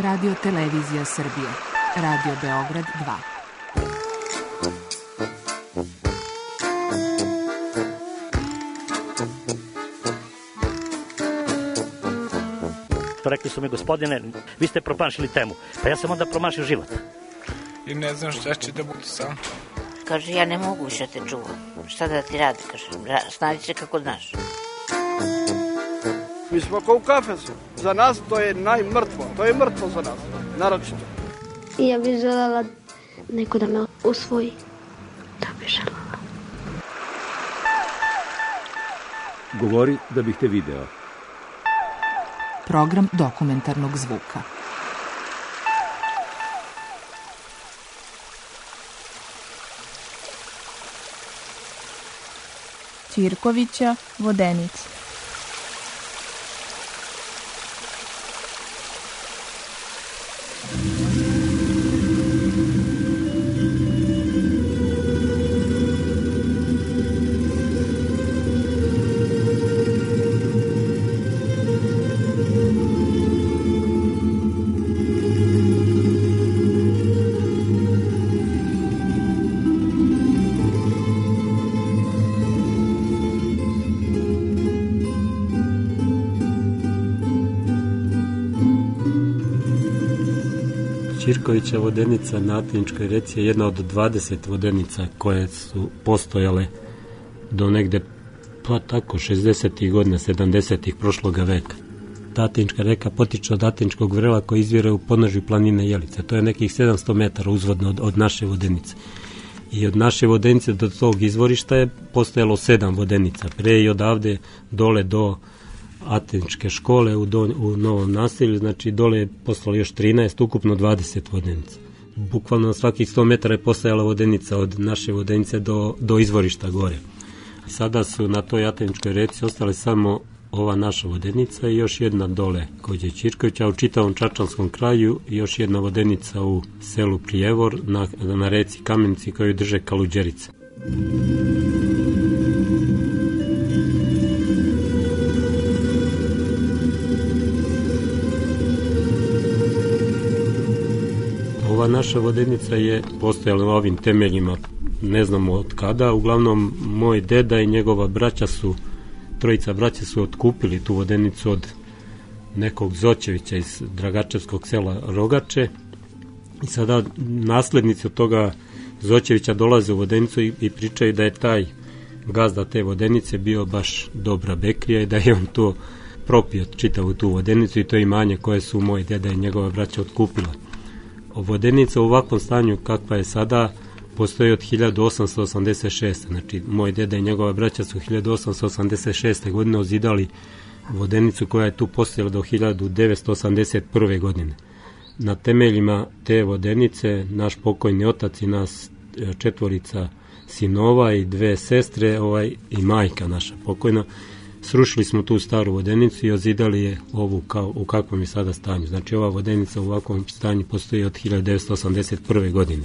Radio Televizija Srbije. Radio Beograd 2. Rekli su mi, gospodine, vi ste promašili temu. Pa ja sam onda promašio život. I ne znam šta će da bude sam. Kaže, ja ne mogu više te čuvam. Šta da ti radi, kaže, snađi se kako znaš. Mi smo kao u kafesu. Za nas to je najmrtvo. To je mrtvo za nas, naročito. I ja bih želela neko da me usvoji. Da bih želela. Govori da bih te video. Program dokumentarnog zvuka. Ćirkovića, Vodenice. Ćirkovića vodenica na Atiničkoj reci je jedna od 20 vodenica koje su postojale do negde, pa tako, 60. godina, 70. prošloga veka. Ta Atinička reka potiče od Atiničkog vrela koji izvire u podnožju planine Jelice. To je nekih 700 metara uzvodno od naše vodenice. I od naše vodenice do tog izvorišta je postojalo 7 vodenica. Pre i odavde dole do Atiničke škole u Novom naselju, znači dole je postalo još 13, ukupno 20 vodenica. Bukvalno na svakih 100 metara je postojala vodenica od naše vodenice do izvorišta gore. Sada su na toj Atiničkoj reci ostale samo ova naša vodenica i još jedna dole kod Ćirkovića, a u čitavom Čačanskom kraju još jedna vodenica u selu Prijevor na reci Kamenici koju drže Kaluđerice. Ova naša vodenica je postojala na ovim temeljima, ne znamo od kada, uglavnom moj deda i njegova trojica braća su otkupili tu vodenicu od nekog Zoćevića iz Dragačevskog sela Rogače i sada naslednici od toga Zoćevića dolaze u vodenicu i pričaju da je taj gazda te vodenice bio baš dobra bekrija i da je on to propio čitavu tu vodenicu i to imanje koje su moj deda i njegova braća otkupila. Vodenica u ovakvom stanju kakva je sada postoji od 1886. Znači, moj deda i njegova braća su 1886. godine ozidali vodenicu koja je tu postojala do 1981. godine. Na temeljima te vodenice naš pokojni otac i nas 4 sinova i 2 sestre i majka naša pokojna srušili smo tu staru vodenicu i ozidali je ovu u kakvom je sada stanju. Znači, ova vodenica u ovakvom stanju postoji od 1981. godine.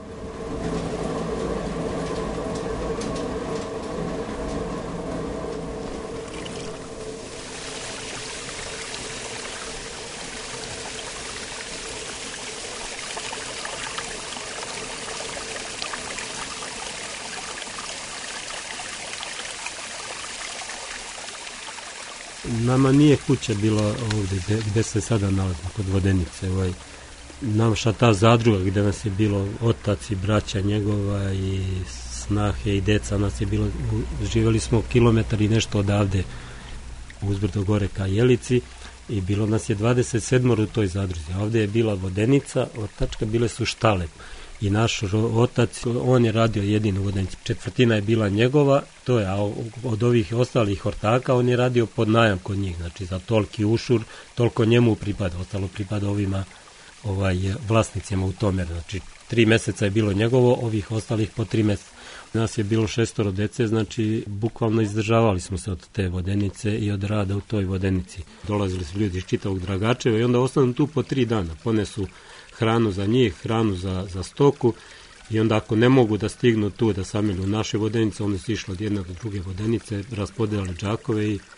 Nama nije kuća bila ovdje gde se sada nalazimo kod vodenice. Naša ta zadruga gde nas je bilo otac i braća njegova i snahe i deca nas je bilo, živjeli smo kilometar i nešto odavde uzbrdo gore ka Jelici i bilo nas je 27 u toj zadruzi. Ovdje je bila vodenica, ortačka, bile su štale. I naš otac, on je radio jedinu vodenicu. 1/4 je bila njegova, to je, a od ovih ostalih ortaka on je radio pod najam kod njih. Znači, za toliki ušur, toliko njemu pripada, ostalo pripada ovima vlasnicima u tome. Znači, 3 meseca je bilo njegovo, ovih ostalih po 3 meseca. Nas je bilo 6 dece, znači, bukvalno izdržavali smo se od te vodenice i od rada u toj vodenici. Dolazili su ljudi iz čitavog Dragačeva i onda ostanu tu po 3 dana. Ponesu hranu za njih, hranu za stoku i onda ako ne mogu da stignu tu da samilju naše vodenice, onda su išli od jedne do druge vodenice, raspodelali džakove i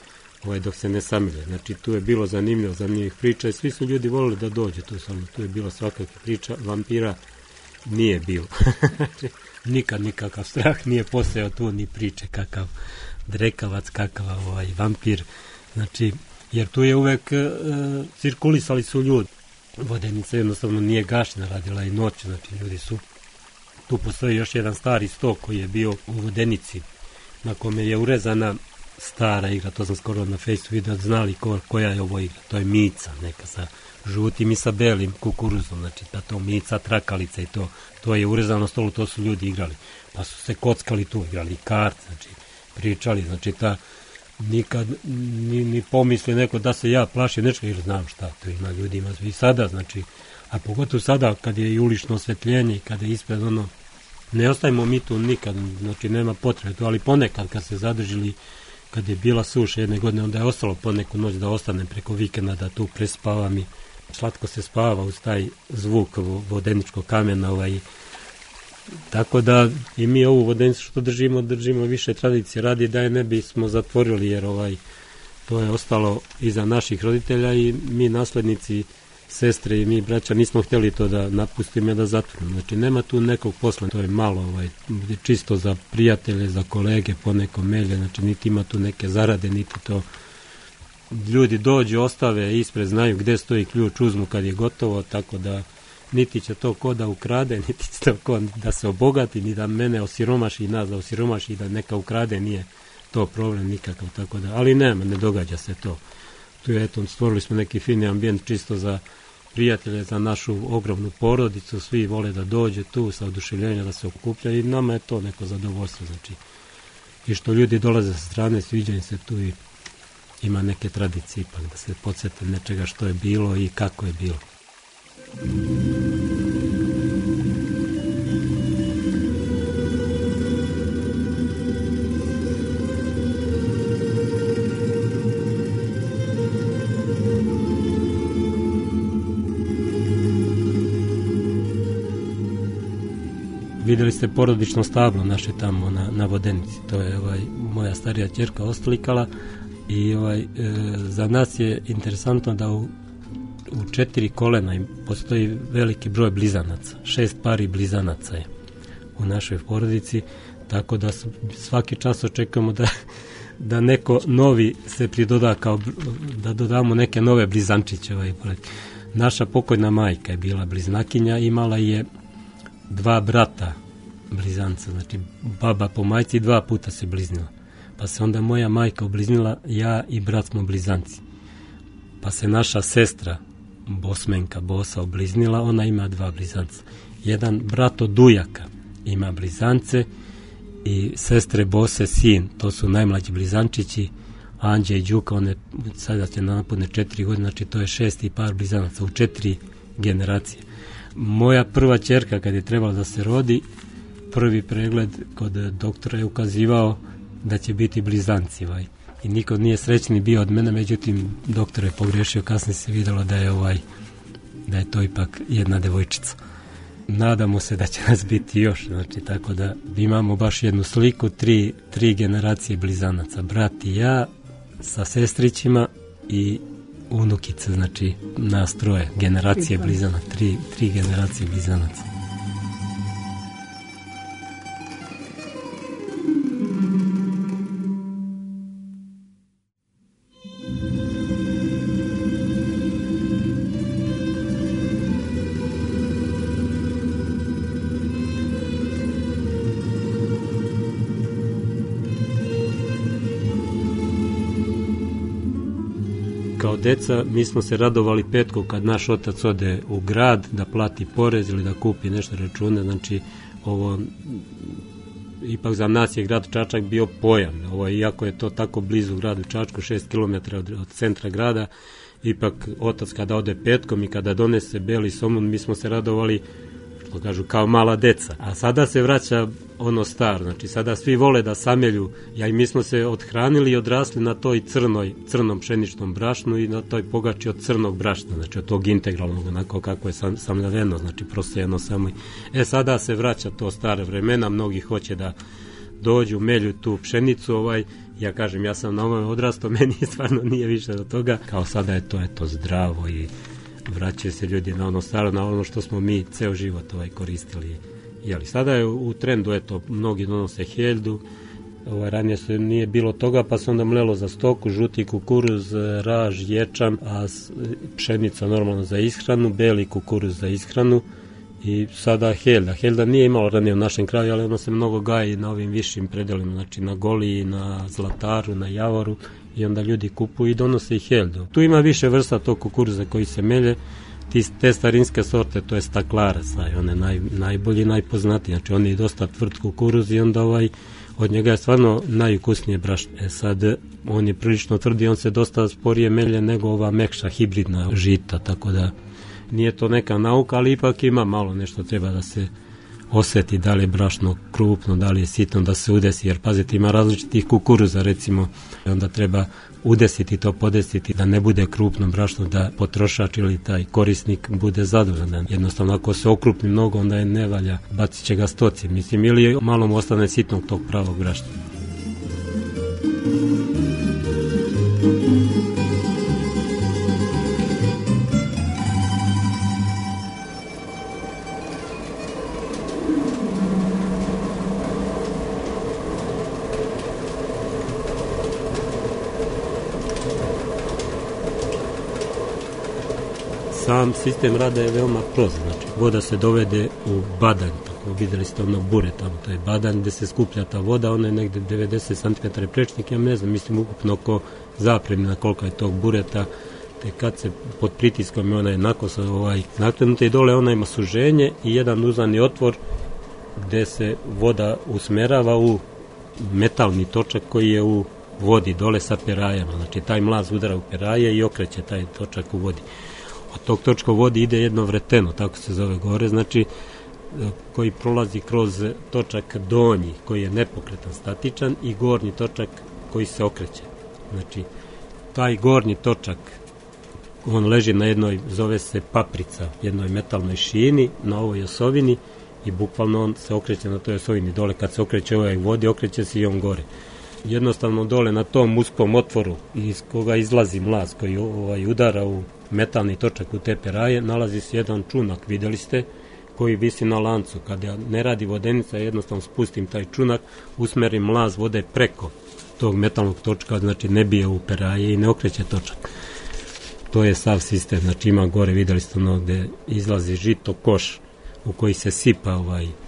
dok se ne samilje. Znači tu je bilo zanimljivih priča i svi su ljudi volili da dođu tu samo. Tu je bilo svakakve priča, vampira nije bilo. Nikad nikakav strah nije postojao tu, ni priče kakav drekavac, kakav vampir. Znači, jer tu je uvek cirkulisali su ljudi. Vodenica jednostavno nije gašena, radila i noć, znači ljudi su. Tu postoji još jedan stari stok koji je bio u Vodenici, na kome je urezana stara igra, to sam skoro na Fejsu vidio, znali koja je ovo igra. To je mica, neka sa žutim i sa belim kukuruzom, znači to mica, trakalica i to je urezano na stolu, to su ljudi igrali. Pa su se kockali tu, igrali kart, znači pričali, znači nikad ni pomisli neko da se ja plašim nečega, jer znam šta to ima ljudima i sada, znači, a pogotovo sada kad je i ulično osvetljenje i kada je ispred ne ostajemo mi tu nikad, znači nema potrebe tu, ali ponekad kad se zadržili, kad je bila suša jedne godine, onda je ostalo poneku noć da ostanem preko vikenda, da tu prespavam i slatko se spava uz taj zvuk vodeničkog kamena, tako da i mi ovu Vodenicu što držimo više tradicije radi, da je ne bismo zatvorili, jer to je ostalo iza naših roditelja i mi naslednici, sestre i mi braća nismo htjeli to da napustimo i da zatvorimo. Znači nema tu nekog posla, to je malo čisto za prijatelje, za kolege, poneko melje, znači niti ima tu neke zarade, niti to ljudi dođu, ostave ispred, znaju gde stoji ključ, uzmu kad je gotovo, tako da niti će to ko da ukrade, niti će to ko da se obogati, ni da mene osiromaši i nas da osiromaši i da neka ukrade, nije to problem nikakav, tako da, ali ne događa se to. Tu je, stvorili smo neki fini ambijent čisto za prijatelje, za našu ogromnu porodicu, svi vole da dođe tu sa oduševljenja, da se okupljaju i nama je to neko zadovoljstvo, znači, i što ljudi dolaze sa strane, sviđa im se tu i ima neke tradicije ipak, da se podsjete nečega što je bilo i kako je bilo. Vidjeli ste porodično stablo naše tamo na Vodenici, to je moja starija ćerka oslikala i za nas je interesantno da u 4 kolena postoji veliki broj blizanaca, 6 pari blizanaca je u našoj porodici, tako da svaki čas očekujemo da neko novi se pridoda, kao da dodamo neke nove blizančiće. Naša pokojna majka je bila bliznakinja, imala je 2 brata blizanca, znači baba po majci 2 puta se bliznila. Pa se onda moja majka obliznila, ja i brat smo blizanci. Pa se naša sestra Bosmenka Bosa obliznila, ona ima 2 blizanca. Jedan brat od Dujaka ima blizance i sestre Bose sin, to su najmlađi blizančići, Anđe i Đuka, one sada će napune 4 godine, znači to je 6. par blizanaca u 4 generacije. Moja prva ćerka kad je trebala da se rodi, prvi pregled kod doktora je ukazivao da će biti blizanci. I niko nije srećni bio od mene, međutim doktor je pogrešio, kasnije se vidjelo da je to ipak jedna devojčica. Nadamo se da će nas biti još, znači tako da imamo baš jednu sliku, 3 generacije blizanaca, brat i ja sa sestrićima i unukice, znači nas 3 generacije blizanaca, 3 generacije blizanaca. Kao deca mi smo se radovali petkom kad naš otac ode u grad da plati porez ili da kupi nešto račune, znači ovo ipak za nas je grad Čačak bio pojam, iako je to tako blizu gradu Čačku, 6 km od centra grada, ipak otac kada ode petkom i kada donese beli somun, mi smo se radovali, što kažu, kao mala deca. A sada se vraća ono staro, znači sada svi vole da samelju, i mi smo se odhranili i odrasli na toj crnom pšeničnom brašnu i na toj pogači od crnog brašna, znači od tog integralnog, onako kako je samljaveno, znači prostojeno samo. Sada se vraća to stare vremena, mnogi hoće da dođu, melju tu pšenicu Ja kažem, ja sam na ovome odrastao, meni stvarno nije više do toga. Kao sada je to zdravo i vraćaju se ljudi na ono staro, na ono što smo mi ceo život koristili. Jeli, sada je u trendu, mnogi donose heldu, ranije nije bilo toga, pa se onda mlelo za stoku, žuti kukuruz, raž, ječam, a pšenica normalno za ishranu, beli kukuruz za ishranu i sada helda. Helda nije imalo ranije u našem kraju, ali ono se mnogo gaji na ovim višim predelima, znači na Goliji, na Zlataru, na Javoru, i onda ljudi kupuju i donose i heldu. Tu ima više vrsta tog kukuruza koji se melje, te starinske sorte, to je staklarac, on je najbolji, najpoznatiji, znači on je dosta tvrd kukuruz i onda od njega je stvarno najukusnije brašno. Sad, on je prilično tvrd i on se dosta sporije melje nego ova mekša hibridna žita, tako da nije to neka nauka, ali ipak ima malo nešto, treba da se oseti da li je brašno krupno, da li je sitno, da se udesi, jer pazite, ima različitih kukuruza, recimo, onda treba udesiti to, podesiti, da ne bude krupno brašno, da potrošač ili taj korisnik bude zadovoljan. Jednostavno, ako se okrupni mnogo, onda je ne valja, bacit će ga stoci, mislim, ili malo mu ostane sitnog tog pravog brašna. Sam sistem rada je veoma prost, znači voda se dovede u badanj, tako videli ste ono bure tamo, to je badanj gde se skuplja ta voda, ona je negde 90 cm prečnik, ja ne znam, mislim ukupno oko zapremina kolika je tog bureta, te kad se pod pritiskom ona je nakosa nakrenuta i dole ona ima suženje i jedan uzani otvor gde se voda usmerava u metalni točak koji je u vodi dole sa perajama, znači taj mlaz udara u peraje i okreće taj točak u vodi. Od tog točka u vodi ide jedno vreteno, tako se zove gore, znači koji prolazi kroz točak donji, koji je nepokretan, statičan, i gornji točak koji se okreće. Znači, taj gornji točak, on leži na jednoj, zove se paprica, jednoj metalnoj šini, na ovoj osovini, i bukvalno on se okreće na toj osovini. Dole kad se okreće ovoj vodi, okreće se i on gore. Jednostavno dole na tom uskom otvoru iz koga izlazi mlaz koji udara u metalni točak u te peraje, nalazi se jedan čunak, videli ste, koji visi na lancu. Kada ne radi vodenica, jednostavno spustim taj čunak, usmerim mlaz vode preko tog metalnog točka, znači ne bije u peraje i ne okreće točak. To je sav sistem, znači ima gore, videli ste ono gde izlazi žito koš u koji se sipa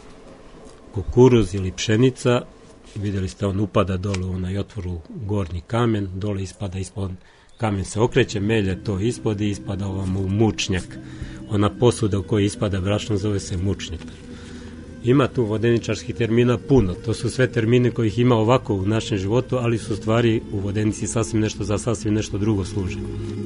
kukuruz ili pšenica, videli ste on upada dole u onaj otvor u gornji kamen, dole ispada ispod, kamen se okreće, melje to ispod i ispada ovam u mučnjak. Ona posuda u kojoj ispada brašno zove se mučnjak. Ima tu vodeničarskih termina puno, to su sve termine kojih ima ovako u našem životu, ali su stvari u vodenici sasvim nešto drugo služe.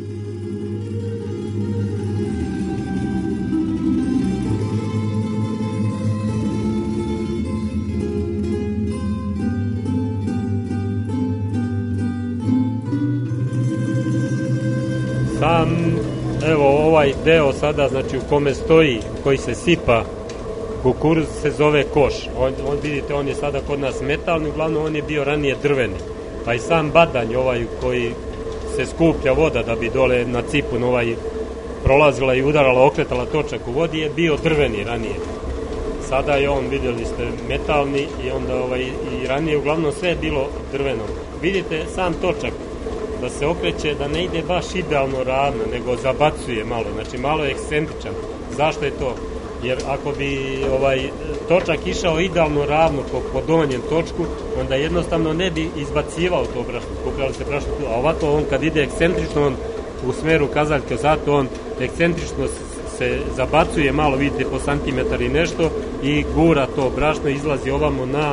Sam, evo ovaj deo sada, znači u kome stoji, u koji se sipa kukuruz, se zove koš. On vidite, on je sada kod nas metalni, uglavnom on je bio ranije drveni. Pa i sam badanj ovaj koji se skuplja voda da bi dole na cipun prolazila i udarala, okretala točak u vodi, je bio drveni ranije. Sada je on, vidjeli ste, metalni i onda i ranije uglavnom sve je bilo drveno. Vidite sam točak da se okreće, da ne ide baš idealno ravno, nego zabacuje malo, znači malo je ekscentričan. Zašto je to? Jer ako bi točak išao idealno ravno po donjem točku, onda jednostavno ne bi izbacivao to brašno, skupljalo se brašno tu, a ovako on kad ide ekscentrično, on u smeru kazaljke, zato on ekscentrično se zabacuje malo, vidite, po santimetar i nešto, i gura to brašno, izlazi ovamo na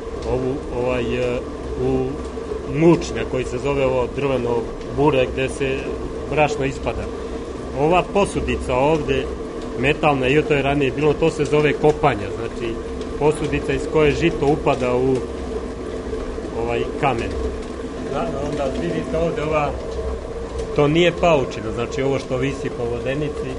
u mučnja koji se zove ovo drveno bure gde se brašno ispada. Ova posudica ovde, metalna, i to je ranije bilo, to se zove kopanja, znači posudica iz koje žito upada u kamen. Onda vidite ovde to nije paučina, znači ovo što visi po vodenici,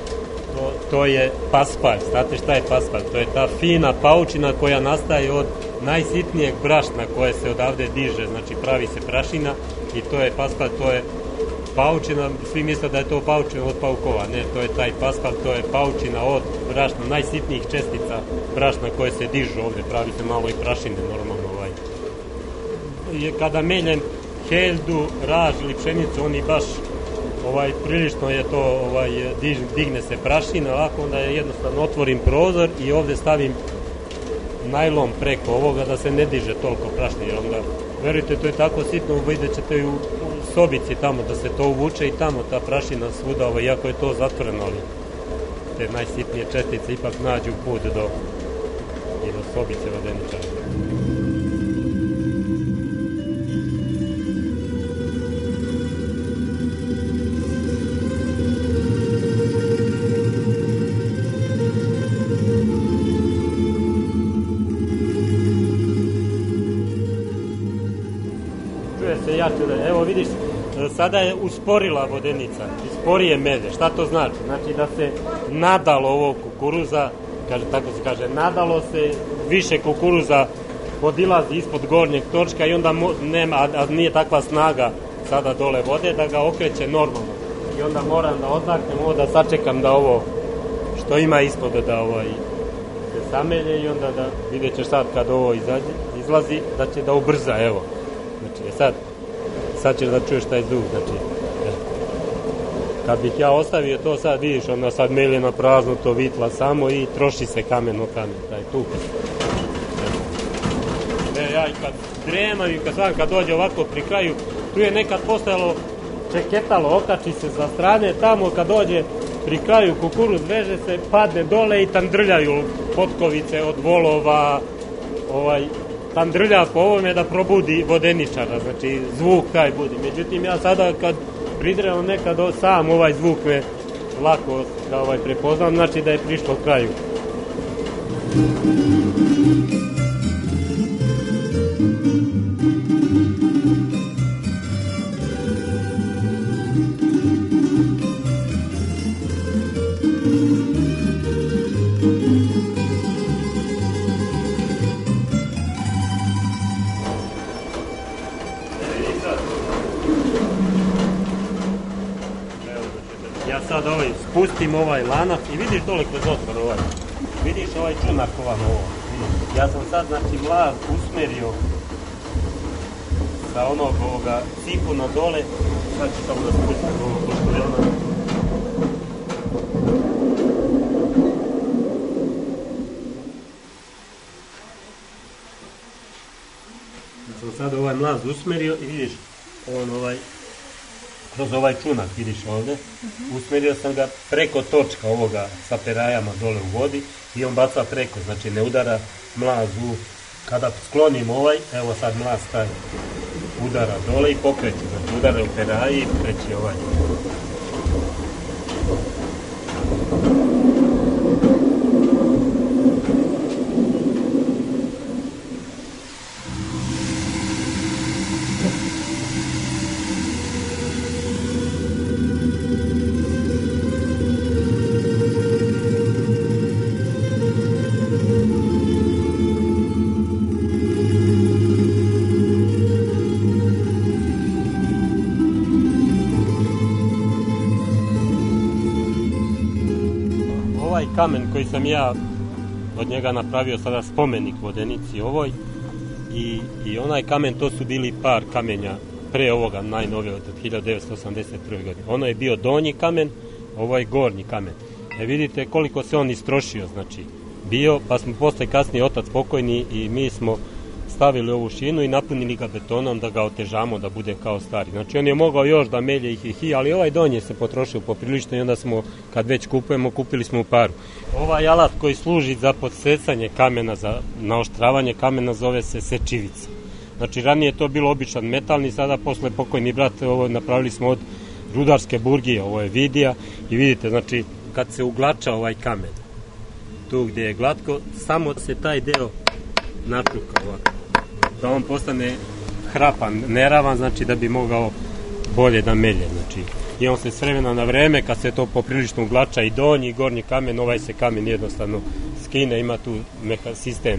to je paspalj. Znate šta je paspalj? To je ta fina paučina koja nastaje od najsitnijeg brašna koje se odavde diže, znači pravi se prašina i to je paspal, to je paučina, svi misle da je to paučina od paukova, ne, to je taj paspal, to je paučina od brašna, najsitnijih čestica brašna koje se dižu ovde, pravi se malo i prašine normalno. Kada meljem heldu, raž ili pšenicu, oni baš prilično je to, digne se prašina, ovako onda je jednostavno otvorim prozor i ovde stavim najlon preko ovoga da se ne diže toliko prašine, onda verujte, to je tako sitno, vidjet ćete u sobici tamo da se to uvuče i tamo ta prašina svuda, iako je to zatvoreno, ali te najsitnije čestice ipak nađu put do sobice vodeničara. Evo vidiš, sada je usporila vodenica, sporije melje. Šta to znači? Znači da se nadalo ovo kukuruza, tako se kaže, nadalo se, više kukuruza podilazi ispod gornjeg točka i onda nema, a nije takva snaga sada dole vode da ga okreće normalno. I onda moram da odmaknem ovo, da sačekam da ovo što ima ispod da se samelje i onda da vidjet ćeš sad kad ovo izlazi da će da ubrza, evo. Znači sad ćeš da čuješ taj zvuk, znači, kad bih ja ostavio to sad, vidiš, onda sad melje na prazno, to vitla samo i troši se kamen, taj tupe. Ja i kad dremam i kad dođe ovako pri kraju, tu je nekad postojalo čeketalo, okači se za strane, tamo kad dođe pri kraju kukuruz, veže se, padne dole i tandrljaju potkovice od volova, tandrlja po ovome da probudi vodeničara, znači zvuk taj budi. Međutim, ja sada kad pridremam nekad sam ovaj zvuk me lako da prepoznam, znači da je prišlo kraju. Ja sad spustim ovaj lanac i vidiš dole kroz otvor vidiš ovaj čunak ovo. Ja sam sad, znači, mlaz usmerio sa ovoga cipuna dole, sad ću samo da spustim ovo pošto je ona. Ja sam sad ovaj mlaz usmerio i vidiš, kroz ovaj čunak, vidiš ovde, usmerio sam ga preko točka ovoga sa perajama dole u vodi i on baca preko, znači ne udara mlaz kada sklonim evo sad mlaz taj udara dole i pokreće, znači udara u peraji i kreće kamen koji sam ja od njega napravio sada spomenik vodenici ovoj i onaj kamen, to su bili par kamenja pre ovoga najnovije od 1981. godine. Ono je bio donji kamen, ovo je gornji kamen. Vidite koliko se on istrošio, znači bio, pa smo posle kasnije otac pokojni i mi smo stavili ovu šinu i napunili ga betonom da ga otežamo da bude kao stari. Znači on je mogao još da melje ih, ali ovaj donje se potrošio poprilično i onda smo, kad već kupujemo, kupili smo u paru. Ovaj alat koji služi za podsecanje kamena, za naoštravanje kamena, zove se sečivica. Znači ranije je to bilo običan metalni, sada posle pokojni brat ovo napravili smo od rudarske burgije, ovo je vidija i vidite, znači kad se uglača ovaj kamen, tu gdje je glatko, samo se taj deo natruka ovako, da on postane hrapan, neravan, znači da bi mogao bolje da melje, znači i on se s vremena na vreme, kad se to poprilično uglača i donji i gornji kamen, ovaj se kamen jednostavno skine, ima tu sistem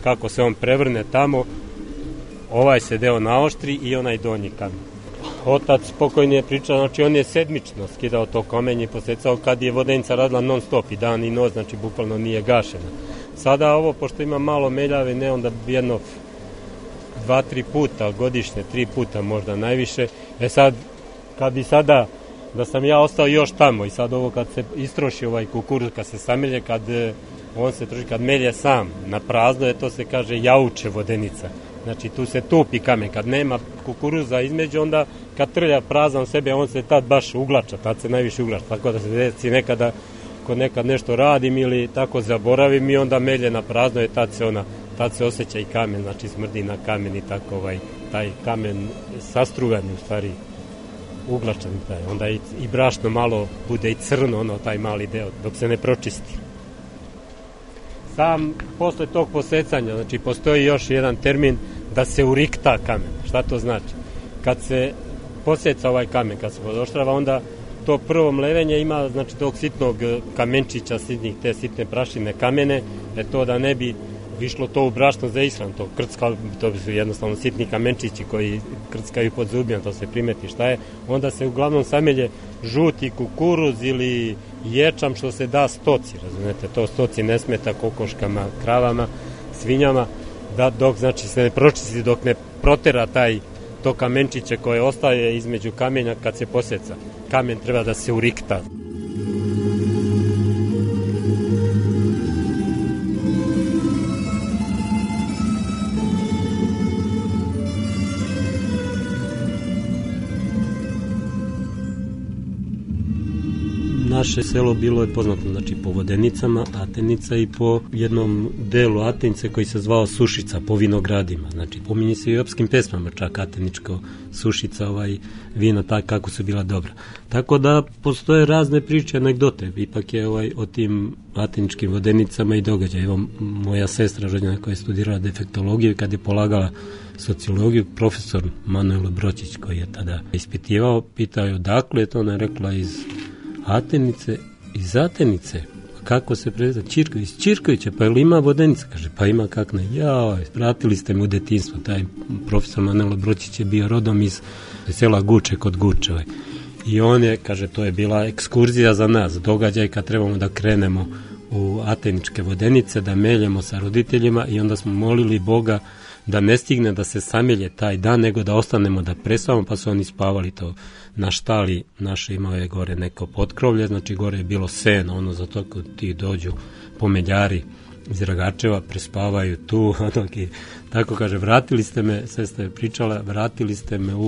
kako se on prevrne tamo, ovaj se deo naoštri i onaj donji kamen. Otac pokojni je pričao, znači on je sedmično skidao to kamenje i posecao kad je vodenica radila non stop i dan i noć, znači bukvalno nije gašena. Sada ovo, pošto ima malo meljavine, onda jedno 2-3 puta godišnje, 3 puta možda najviše. Sad, kad bi sada, da sam ja ostao još tamo i sad ovo kad se istroši ovaj kukuruz, kad se samelje, kad on se troši, kad melje sam na prazno, to se kaže jauče vodenica. Znači tu se tupi kamen, kad nema kukuruza između, onda kad trlja prazan sebe, on se tad baš uglača, tad se najviše uglača, tako da se desi nekada, ko nekad nešto radim ili tako zaboravim i onda melje na prazno i tad se osjeća i kamen, znači smrdi na kamen i tako taj kamen sastrugan u stvari uglačan, onda i brašno malo bude i crno, taj mali deo, dok se ne pročisti. Sam posle tog posecanja, znači postoji još jedan termin da se urikta kamen. Šta to znači? Kad se poseca ovaj kamen, kad se podoštrava, onda to prvo mlevenje ima, znači tog sitnog kamenčića, te sitne prašine kamene, to da ne bi išlo to u brašno za ishran, to su jednostavno sitni kamenčići koji krckaju pod zubima, to se primeti šta je, onda se uglavnom samelje žuti kukuruz ili ječam što se da stoci, razumete, to stoci ne smeta kokoškama, kravama, svinjama, da dok znači se ne pročisti, dok ne protera to kamenčiće koje ostaje između kamenja kad se poseca. Kamen treba da se urikta. Naše selo bilo je poznato, znači, po vodenicama Atenica i po jednom delu Atenice koji se zvao Sušica, po vinogradima. Znači, pominje se i u opskim pesmama čak ateničko Sušica, vina tak kako su bila dobra. Tako da postoje razne priče, anegdote. Ipak je o tim ateničkim vodenicama i događaj. Evo, moja sestra rođena koja je studirala defektologiju, kad je polagala sociologiju, profesor Manuel Bročić koji je tada ispitivao, pitao je odakle je to, ona je rekla iz Atenice, iz Atenice. Kako se prezva? Iz Čirkovića, pa ili ima vodenica? Kaže, pa ima kak ne. Vratili ste me u detinjstvo. Taj profesor Manelo Bročić je bio rodom iz sela Guče kod Gučeve. I on je, kaže, to je bila ekskurzija za nas, događaj kad trebamo da krenemo u ateničke vodenice, da meljemo sa roditeljima i onda smo molili Boga da ne stigne da se samelje taj dan, nego da ostanemo da prespavamo, pa su oni spavali to na štali naše, imao je gore neko potkrovlje, znači gore je bilo seno, za to kad ti dođu pomeljari iz Ragačeva, prespavaju tu, tako kaže, vratili ste me, sestra je pričala, vratili ste me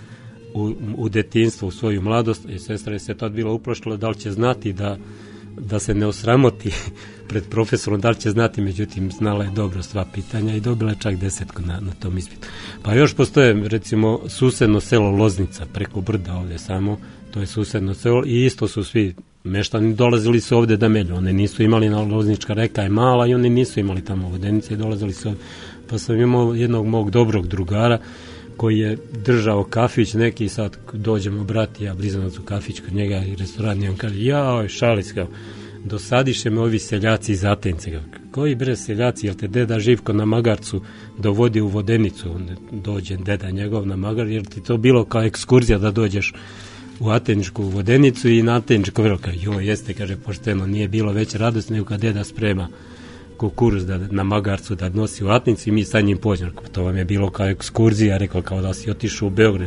u detinjstvo, u svoju mladost, i sestra je se tad bila uplašila da li će znati da se ne osramoti pred profesorom, da li će znati, međutim znala je dobro sva pitanja i dobila je čak 10 na tom ispitu. Pa još postoje, recimo, susedno selo Loznica, preko brda ovdje samo, to je susedno selo i isto su svi meštani, dolazili su ovdje da melju, one nisu imali, na Loznička reka je mala i oni nisu imali tamo vodenice i dolazili su ovdje. Pa sam imao jednog mog dobrog drugara koji je držao kafić neki, sad dođemo brati, ja blizanac u kafić kod njega i restoran, i on kaže, šalis, dosadiše me ovi seljaci iz Atenice. Koji bre seljaci, jel te deda Živko na magarcu dovodi u vodenicu, onda dođe deda njegov na magar, jer ti to bilo kao ekskurzija da dođeš u ateničku vodenicu i na ateničko vrelo. Jeste, kaže, pošteno, nije bilo već radosti nego kad deda sprema kukuruz na magarcu da nosi u Atenicu i mi sa njim pođemo. To vam je bilo kao ekskurzija, rekao, kao da si otišao u Beograd.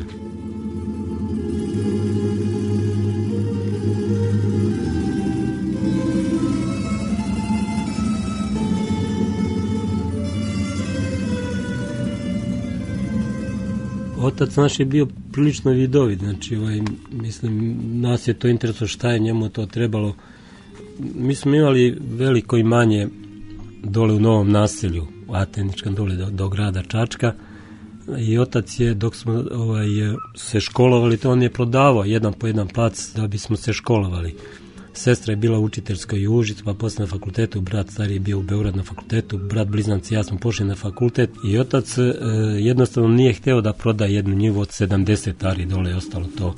Otac naš je bio prilično vidovit, znači, mislim, nas je to intereso šta je njemu to trebalo. Mi smo imali veliko imanje dole u Novom naselju, u Ateničkom, dole do grada Čačka, i otac je, dok smo se školovali, to on je prodavao jedan po jedan plac da bismo se školovali. Sestra je bila učiteljska i u Užicu, pa posle na fakultetu, brat stariji je bio u Beogradu na fakultetu, brat blizanci i ja smo pošli na fakultet i otac jednostavno nije hteo da proda jednu njivu od 70 ari, dole je ostalo to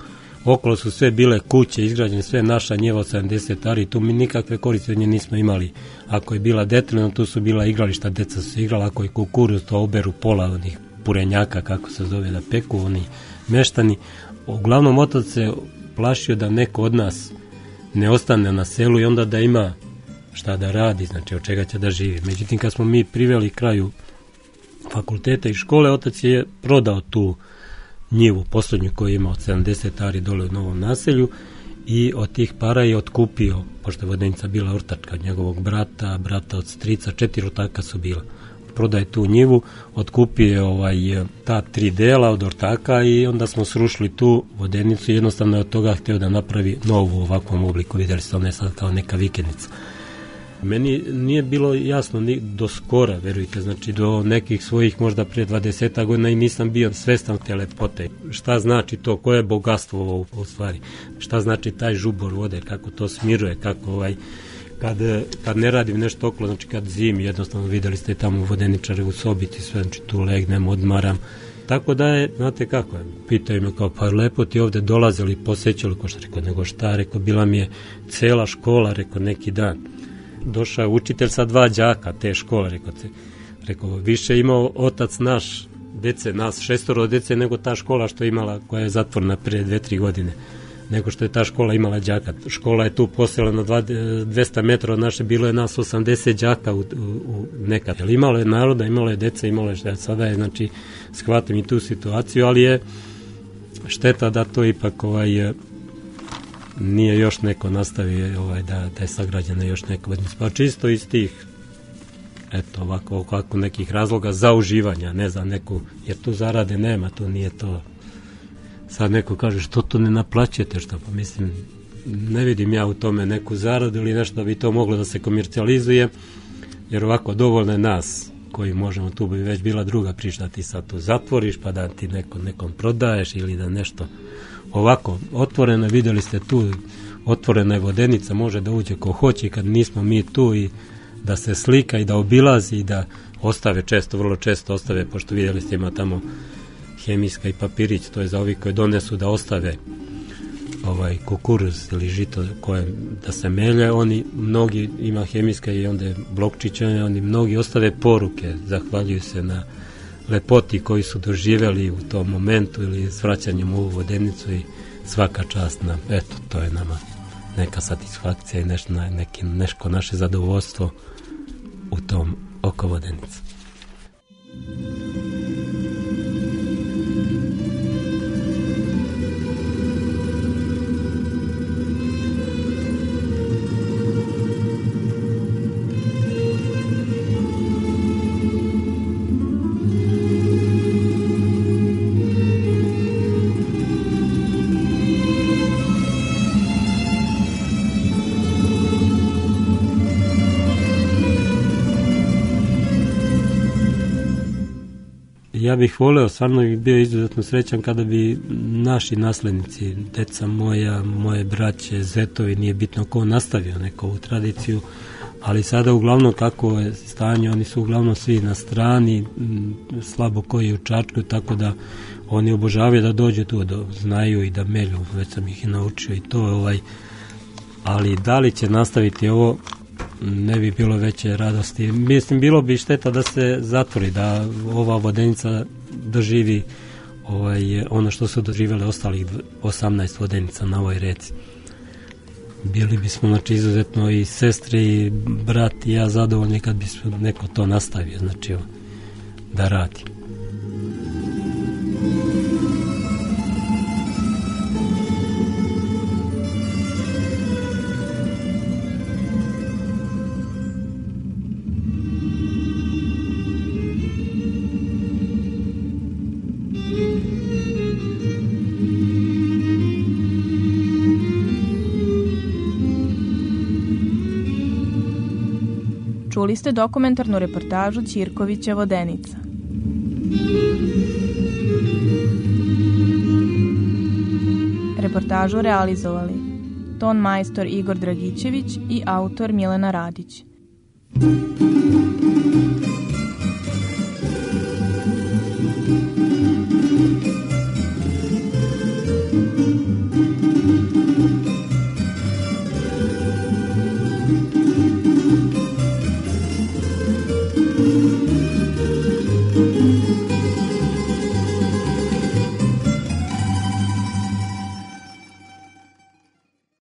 okolo su sve bile kuće, izgrađene sve naša njevo 70 ari, tu mi nikakve koristi od nje nismo imali. Ako je bila detaljna, tu su bila igrališta, deca su se igrala, ako je kukuruz, to oberu pola onih purenjaka, kako se zove, da peku, oni meštani. Uglavnom otac se plašio da neko od nas ne ostane na selu i onda da ima šta da radi, znači od čega će da živi. Međutim, kad smo mi priveli kraju fakulteta i škole, otac je prodao tu njivu, poslednju koju ima od 70 ari dole u Novom Naselju i od tih para je otkupio, pošto je Vodenica bila ortačka od njegovog brata od strica, 4 ortaka su bila. Prodaje tu njivu, otkupio ta 3 dela od ortaka i onda smo srušili tu Vodenicu i jednostavno je od toga hteo da napravi novu u ovakvom obliku. Videli ste, ona je sad kao neka vikendica. Meni nije bilo jasno ni do skora, verujte, znači do nekih svojih možda pre 20 godina i nisam bio svestan te lepote. Šta znači to, koje je bogatstvo ovo u stvari, šta znači taj žubor vode, kako to smiruje, kako kad ne radim nešto okolo, znači kad zimi, jednostavno videli ste tamo vodeničare u sobiti, sve, znači tu legnem, odmaram. Tako da je, znate kako je, pitaju me kao, pa lepo ti ovde dolazili, posećali, ko što rekao, nego šta, rekao, bila mi je cela škola, rekao, neki dan. Došao je učitelj sa 2 đaka te škole, rekao, više imao otac naš, dece, nas 6 dece, nego ta škola što je imala, koja je zatvorena pre 2-3 godine, nego što je ta škola imala đaka. Škola je tu poselena 200 metra od naše, bilo je nas 80 đaka u nekad. Imalo je naroda, imalo je deca, imalo je šta. Sada je, znači, shvatim i tu situaciju, ali je šteta da to ipak nije još neko nastavio da je sagrađena još neka Vodenica. Pa čisto iz tih, eto, ovako nekih razloga za uživanja, ne za neku, jer tu zarade nema, tu nije to. Sad neko kaže, što to ne naplaćujete, što, pa mislim, ne vidim ja u tome neku zaradu ili nešto da bi to moglo da se komercijalizuje, jer ovako dovoljno je nas koji možemo, tu bi već bila druga priča, da ti sad to zatvoriš pa da ti nekom prodaješ ili da nešto. Ovako, otvorena, videli ste tu, otvorena je Vodenica, može da uđe ko hoće kad nismo mi tu i da se slika i da obilazi i da ostave često, vrlo često ostave, pošto videli ste ima tamo hemijska i papirić, to je za ovi koji donesu da ostave kukuruz ili žito koje da se melje, oni mnogi ima hemijska i onda blokčića, oni mnogi ostave poruke, zahvaljuju se na lepoti koji su doživjeli u tom momentu ili s vraćanjem u ovu Vodenicu i svaka čast nam, eto, to je nama neka satisfakcija i nešto naše zadovoljstvo u tom oko Vodenice. Ja bih voleo, stvarno bih bio izuzetno srećan kada bi naši naslednici, deca moja, moje braće, zetovi, nije bitno ko nastavio neku ovu tradiciju, ali sada uglavnom kako je stanje, oni su uglavnom svi na strani, slabo koji u Čačku, tako da oni obožavaju da dođu tu, da znaju i da melju, već sam ih i naučio i to, ali da li će nastaviti ovo, ne bi bilo veće radosti. Mislim, bilo bi šteta da se zatvori, da ova Vodenica doživi ono što su doživjeli ostalih 18 Vodenica na ovoj reci. Bili bismo, znači, izuzetno i sestre i brat i ja zadovoljni kad bi neko to nastavio, znači, da radi. Čuli ste dokumentarnu reportažu Ćirkovića Vodenica. Reportažu realizovali ton majstor Igor Dragićević i autor Milena Radić.